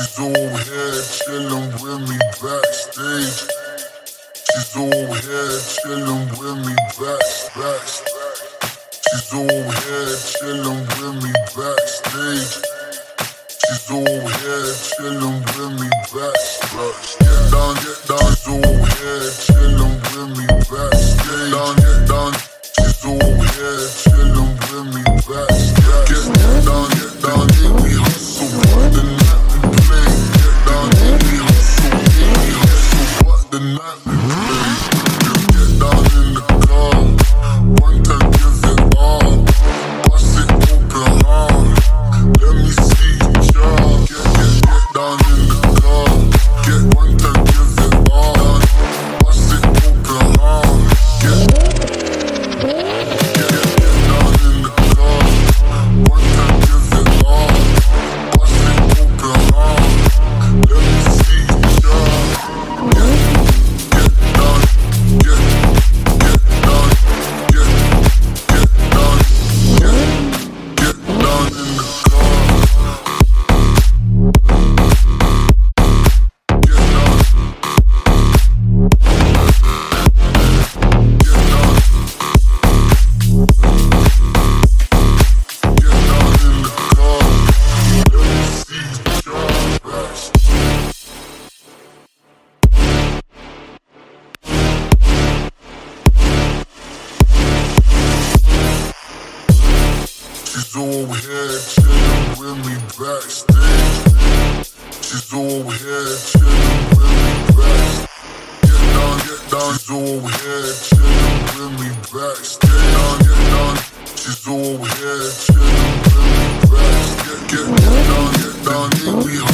She's over here chillin' with me backstage. She's over here chillin' with me backstage. She's over here chillin' with me backstage. She's over here chillin' with me backstage. Get down, she's over here chillin' with me backstage. Get down, she's over here chillin' with me backstage. Get down, make me hustle, what the night we play. Get down, make me hustle, what the night we play. Get down in the car, one time give it all. Bust it open hard, let me see you jump. Get down in the car, get one time give it all. Bust it open hard, get down in the car, one time give it all. Bust it open hard, let me see you jump. Get down, get down, get down in the car. She's over here chillin' with me backstage. She's over here chillin' with me backstage. Get down, she's over here chillin' with me backstage. Get down, she's over here chillin' with me backstage. Get down, make me